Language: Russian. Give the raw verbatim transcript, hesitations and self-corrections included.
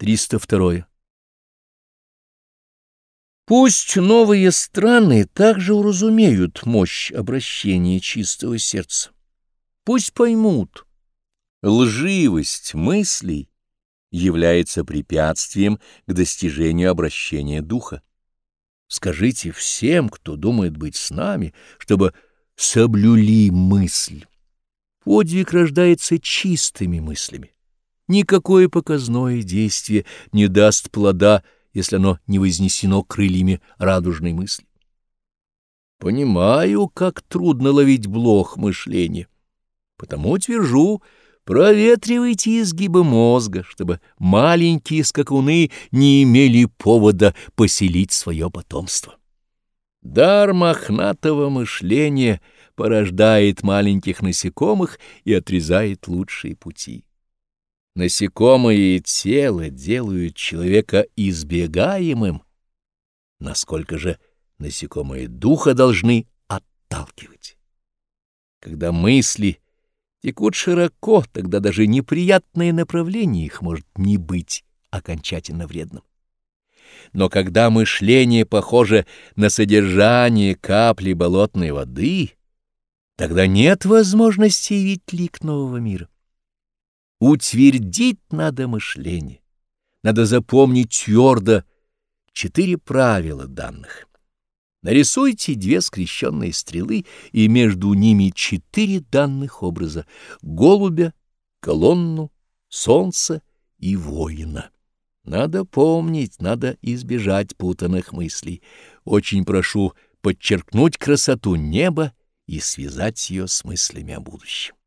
триста второе. Пусть новые страны также уразумеют мощь обращения чистого сердца. Пусть поймут, лживость мыслей является препятствием к достижению обращения духа. Скажите всем, кто думает быть с нами, чтобы соблюли мысль. Подвиг рождается чистыми мыслями. Никакое показное действие не даст плода, если оно не вознесено крыльями радужной мысли. Понимаю, как трудно ловить блох мышления, потому твержу: проветривайте изгибы мозга, чтобы маленькие скакуны не имели повода поселить свое потомство. Дар мохнатого мышления порождает маленьких насекомых и отрезает лучшие пути. Насекомые тело делают человека избегаемым, насколько же насекомые духа должны отталкивать. Когда мысли текут широко, тогда даже неприятное направление их может не быть окончательно вредным. Но когда мышление похоже на содержание капли болотной воды, тогда нет возможности явить лик нового мира. Утвердить надо мышление, надо запомнить твердо четыре правила данных. Нарисуйте две скрещенные стрелы, и между ними четыре данных образа — голубя, колонну, солнце и воина. Надо помнить, надо избежать путанных мыслей. Очень прошу подчеркнуть красоту неба и связать ее с мыслями о будущем.